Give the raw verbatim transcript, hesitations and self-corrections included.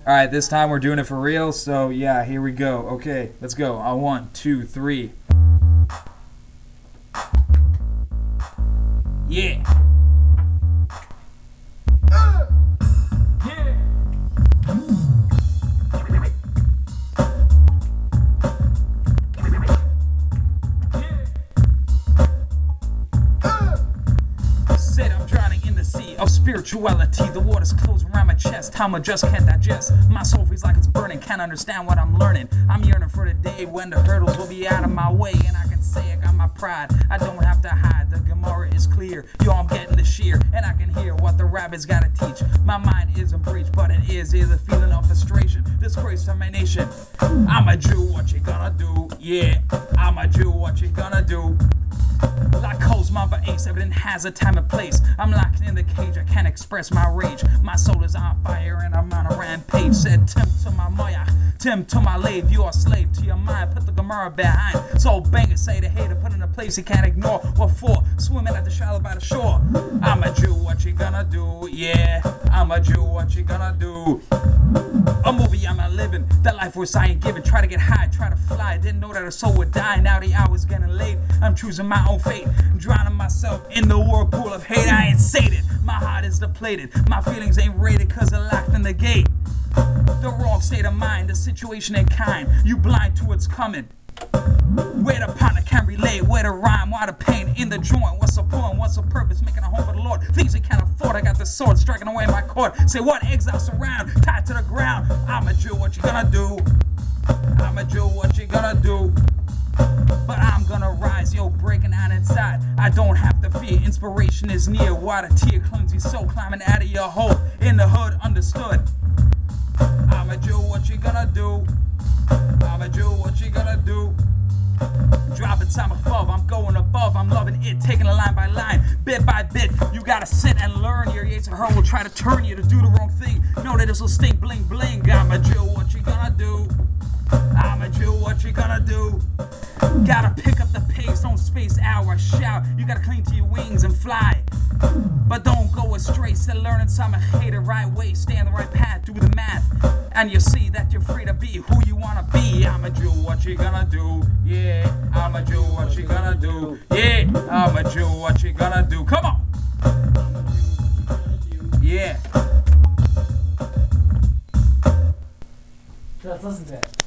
Alright, this time we're doing it for real, so yeah, here we go. Okay, let's go. On one, two, three. Yeah. Uh, yeah. Said I'm drowning in the sea of spirituality. The water's closing around my chest. How I just can't digest. My soul feels like it's burning. Can't understand what I'm learning. I'm yearning for the day when the hurdles will be out of my way, and I can say I got my pride. I don't have to hide. The Gemara is clear. Yo, I'm getting the sheer, and I can hear what the rabbits gotta teach. My mind isn't breached, but it is is a feeling of frustration. Disgrace to my nation. I'm a Jew. What you gonna do? Yeah, I'm a Jew. What you gonna do? Like Cole's Mamba Ace, everything has a time and place. I'm locked in the cage, I can't express my rage. My soul is on fire and I'm on a rampage. Said Tim to my moyach, Tim to my lave. You're a slave to your mind, put the Gemara behind. So bang it, say the hater, put in a place he can't ignore. What for? Swimming at the shallow by the shore. I'm a Jew, what you gonna do? Yeah, I'm a Jew, what you gonna do? A movie I'm not living, that life was I ain't giving. Try to get high, try to fly, didn't know that a soul would die. Now the hour's getting late, I'm choosing my own fate. Drowning myself in the whirlpool of hate. I ain't sated, my heart is depleted. My feelings ain't rated cause they're locked in the gate. The wrong state of mind, the situation ain't kind. You blind to what's coming. Where the partner can relate, where the rhyme, why the pain in the joint. What's the point, what's the purpose, making a home for the Lord. Things we can't afford, I got the sword striking away my cord. Say what, exile surround, tied to the ground. I'm a Jew, what you gonna do? I'm a Jew, what you gonna do? But I'm gonna rise, yo, breaking out inside. I don't have to fear, inspiration is near. Why the tear cleanses your soul, climbing out of your hole. In the hood, understood. I'm a Jew, what you gonna do? I'm a Jew, what you gonna do? Dropping time above, I'm going above, I'm loving it, taking it line by line, bit by bit. You gotta sit and learn. Your yates of her will try to turn you to do the wrong thing. Know that this will stink bling bling. I'm a Jew, what you gonna do? I'm a Jew, what you gonna do? Gotta pick up the pace, don't space out or shout. You gotta cling to your wings and fly. But don't go astray, still learning some hate the right way. Stay on the right path, do the math, and you see that you're free to be who you wanna be. I'm a Jew, what you gonna do? Yeah, I'm a Jew, what you gonna do? Yeah, I'm a Jew, what you gonna do? Come on! Yeah. Let's listen to it.